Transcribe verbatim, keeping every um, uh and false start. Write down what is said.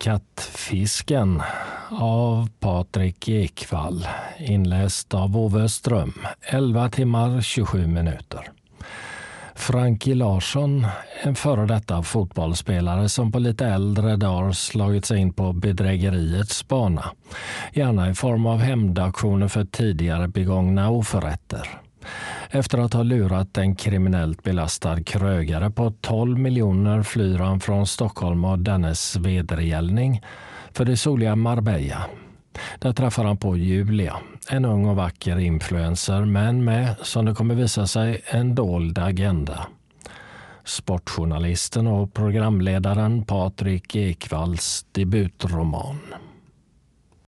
Kattfisken av Patrik Ekwall, inläst av Ove Ström, elva timmar tjugosju minuter. Frankie Larsson, en före detta fotbollsspelare som på lite äldre dagar slagit sig in på bedrägeriets bana, gärna i form av hämndaktioner för tidigare begångna oförrätter. Efter att ha lurat en kriminellt belastad krögare på tolv miljoner flyr han från Stockholm och dennes vedergällning för det soliga Marbella. Där träffar han på Julia, en ung och vacker influencer, men med, som det kommer visa sig, en dold agenda. Sportjournalisten och programledaren Patrik Ekwalls debutroman.